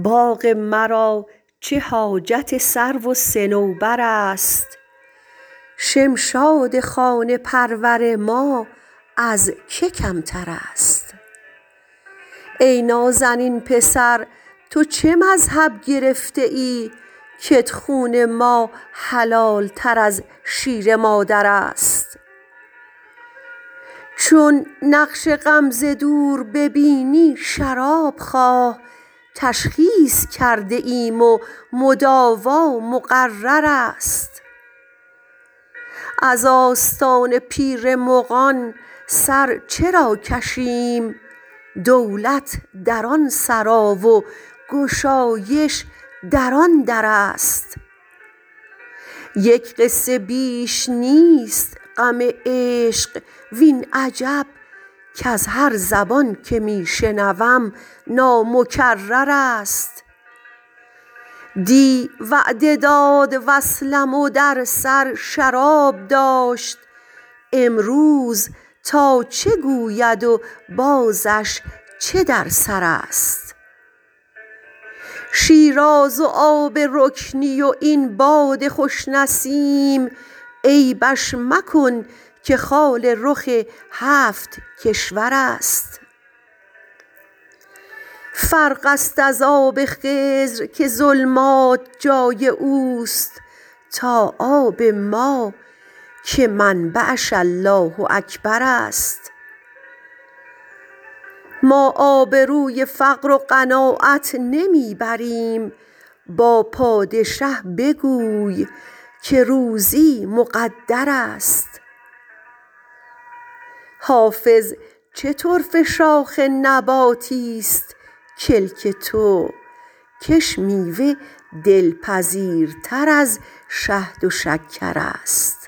باغ مرا چه حاجت سرو و صنوبر است شمشاد خانه پرور ما از که کمتر است ای نازنین پسر تو چه مذهب گرفته ای کت خون ما حلال تر از شیر مادر است چون نقش غمزه دور ببینی شراب خواه تشخیص کرده ایم و مداوا مقرر است از آستان پیر مغان سر چرا کشیم دولت در آن سرا و گشایش در آن در است یک قصه بیش نیست غم عشق وین عجب کز هر زبان که می شنوم نامکرر است دی وعده داد وصلم و در سر شراب داشت امروز تا چه گوید و بازش چه در سر است شیراز و آب رکنی و این باد خوش نسیم عیبش مکن که خال رخ 7 کشور است فرق است از آب خضر که ظلمات جای اوست تا آب ما که منبعش الله اکبر است ما آبروی فقر و قناعت نمی بریم با پادشه بگوی که روزی مقدر است حافظ چه طرفه شاخ نباتی است کلک تو کش میوه دلپذیرتر از شهد و شکر است